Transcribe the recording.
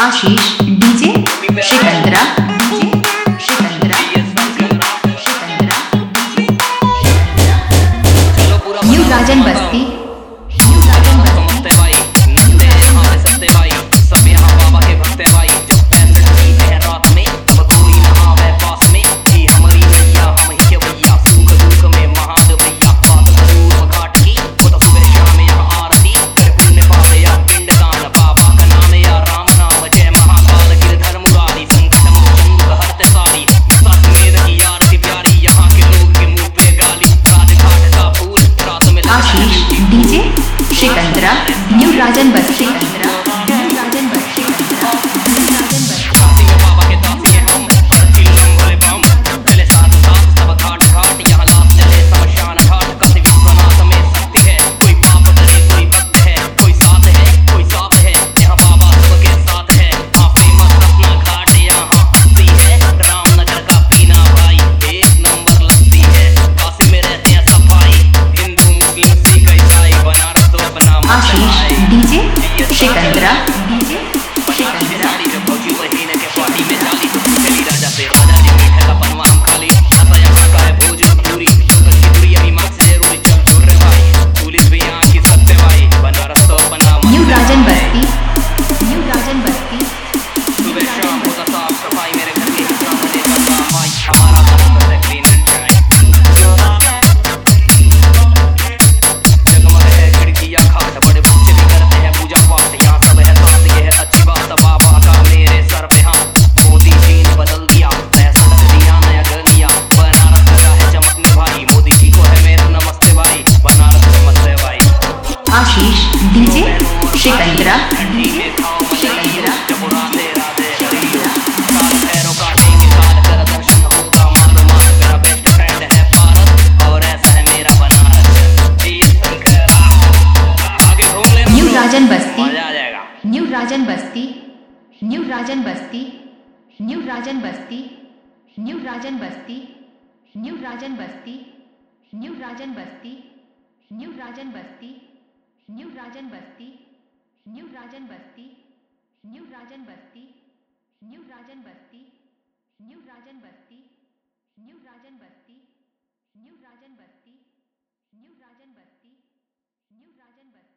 आशीष DJ शिकंदरा शिकंदरा new राजन बस्ती DJ शिकंदरा new राजन बस्ती DJ शिकंदरा new राजन बस्ती आशीष DJ शिकंदरा new राजन बस्ती new राजन बस्ती new राजन बस्ती new राजन बस्ती new राजन बस्ती new राजन बस्ती new राजन बस्ती new राजन बस्ती new राजन बस्ती new राजन बस्ती new राजन बस्ती new राजन बस्ती new राजन बस्ती new राजन बस्ती new राजन बस्ती new राजन बस्ती new राजन बस्ती